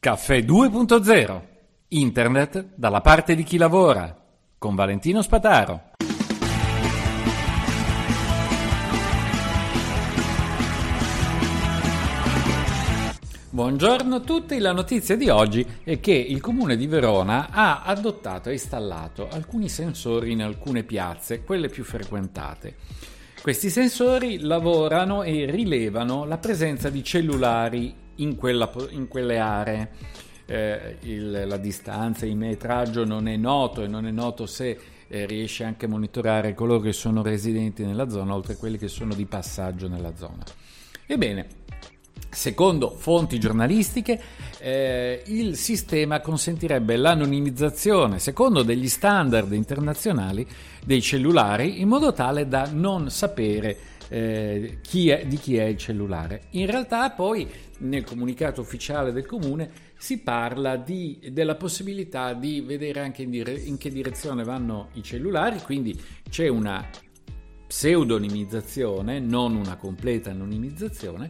Caffè 2.0. Internet dalla parte di chi lavora. Con Valentino Spataro. Buongiorno a tutti, la notizia di oggi è che il Comune di Verona ha adottato e installato alcuni sensori in alcune piazze, quelle più frequentate. Questi sensori lavorano e rilevano la presenza di cellulari in quelle aree. La distanza, il metraggio non è noto e non è noto se riesce anche a monitorare coloro che sono residenti nella zona, oltre a quelli che sono di passaggio nella zona. Ebbene, secondo fonti giornalistiche, il sistema consentirebbe l'anonimizzazione, secondo degli standard internazionali, dei cellulari, in modo tale da non sapere di chi è il cellulare. In realtà poi nel comunicato ufficiale del comune si parla della possibilità di vedere anche in che direzione vanno i cellulari, quindi c'è una pseudonimizzazione, non una completa anonimizzazione,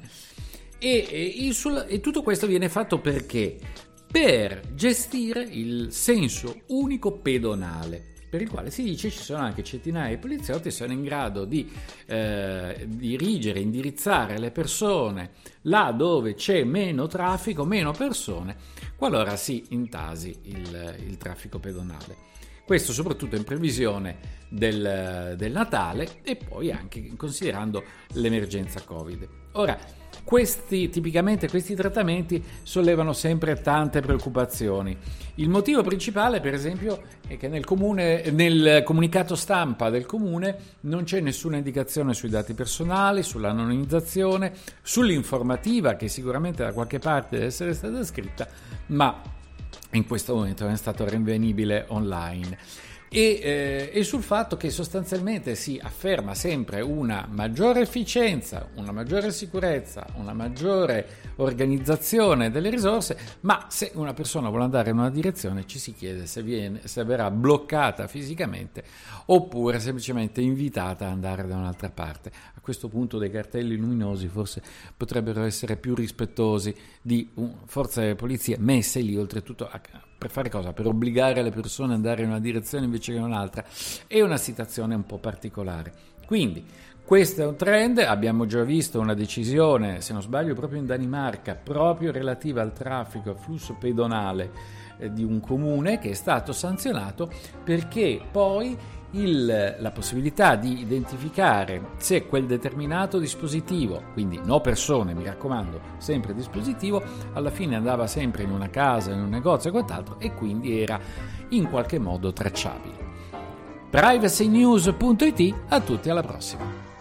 e tutto questo viene fatto perché? Per gestire il senso unico pedonale, per il quale si dice ci sono anche centinaia di poliziotti che sono in grado di dirigere, indirizzare le persone là dove c'è meno traffico, meno persone, qualora si intasi il traffico pedonale. Questo soprattutto in previsione del Natale e poi anche considerando l'emergenza Covid. Ora, tipicamente questi trattamenti sollevano sempre tante preoccupazioni. Il motivo principale, per esempio, è che nel comunicato stampa del comune non c'è nessuna indicazione sui dati personali, sull'anonimizzazione, sull'informativa che sicuramente da qualche parte deve essere stata scritta, ma in questo momento è stato rinvenibile online. E sul fatto che sostanzialmente si afferma sempre una maggiore efficienza, una maggiore sicurezza, una maggiore organizzazione delle risorse, ma se una persona vuole andare in una direzione ci si chiede se verrà bloccata fisicamente oppure semplicemente invitata ad andare da un'altra parte. A questo punto dei cartelli luminosi forse potrebbero essere più rispettosi di forze di polizia messe lì oltretutto per fare cosa? Per obbligare le persone ad andare in una direzione invece che in un'altra. È una situazione un po' particolare. Quindi questo è un trend, abbiamo già visto una decisione, se non sbaglio proprio in Danimarca, proprio relativa al traffico, al flusso pedonale di un comune che è stato sanzionato perché poi la possibilità di identificare se quel determinato dispositivo, quindi no persone, mi raccomando, sempre dispositivo, alla fine andava sempre in una casa, in un negozio e quant'altro e quindi era in qualche modo tracciabile. Privacynews.it, a tutti, alla prossima.